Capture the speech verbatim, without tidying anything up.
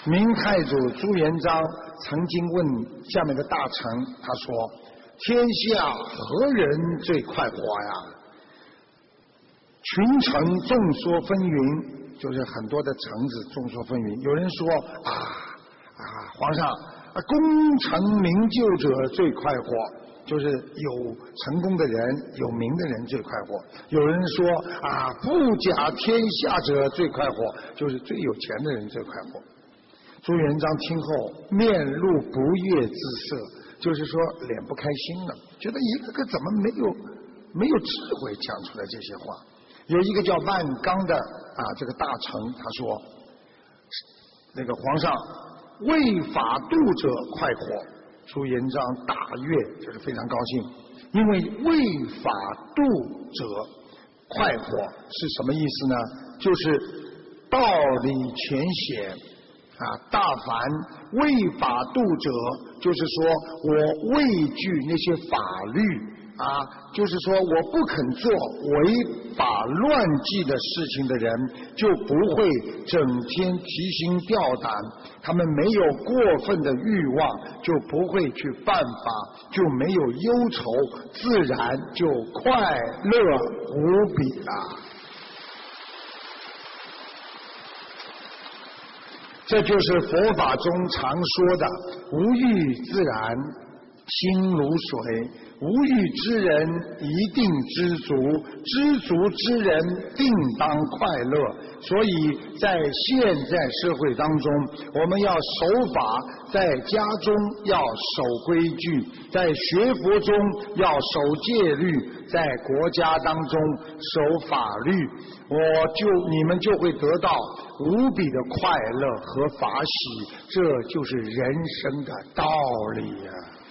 明太祖朱元璋曾经问下面的大臣，他说：“天下何人最快活呀？”群臣众说纷纭，就是很多的臣子众说纷纭。有人说啊啊，皇上，啊，功成名就者最快活。就是有成功的人、有名的人最快活。有人说啊，富甲天下者最快活，就是最有钱的人最快活。朱元璋听后面露不悦之色，就是说脸不开心了，觉得一个个怎么没有没有智慧讲出来这些话。有一个叫万纲的啊，这个大臣他说，那个皇上为法度者快活。朱元璋大悦，就是非常高兴，因为为法度者快活是什么意思呢？就是道理浅显啊，大凡为法度者，就是说我畏惧那些法律啊，就是说我不肯做违法乱纪的事情的人，就不会整天提心吊胆，他们没有过分的欲望，就不会去犯法，就没有忧愁，自然就快乐无比了。这就是佛法中常说的无欲自然，心如水。无欲之人一定知足，知足之人定当快乐。所以在现在社会当中，我们要守法，在家中要守规矩，在学佛中要守戒律，在国家当中守法律，我就你们就会得到无比的快乐和法喜，这就是人生的道理呀、啊。